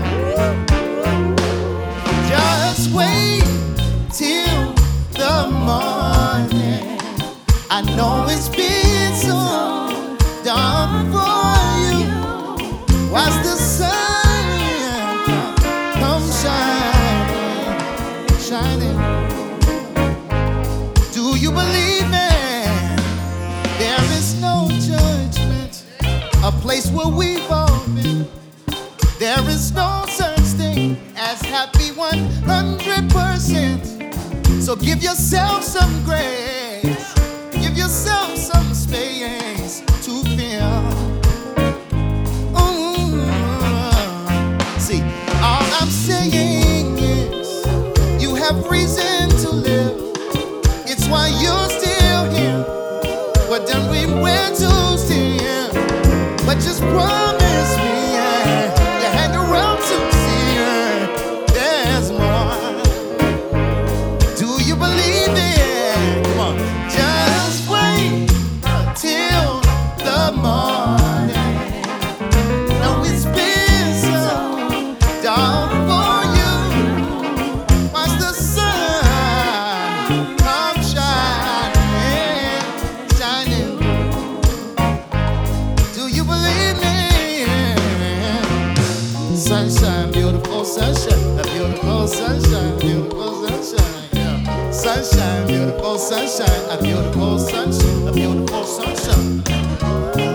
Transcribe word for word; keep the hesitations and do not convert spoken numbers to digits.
Just wait till the morning. I know it's been so dark for you. Watch the sun come shining, shining. Do you believe me? There is no judgment, a place where we've all been. There is no such thing as happy one hundred percent. So give yourself some grace, give yourself some space to feel. Ooh. See, all I'm saying is you have reason to live. It's why you're still here. But then we went to see him. But just promise me, yeah, you hang around to see her. There's more. Do you believe it? Come on. Just wait till the morning. No, it's been so dark for you. Watch the sun come shining, shining. Do you believe me? Sunshine, beautiful sunshine, a beautiful sunshine, beautiful sunshine, yeah. Sunshine, beautiful sunshine, a beautiful sunshine, a beautiful sunshine.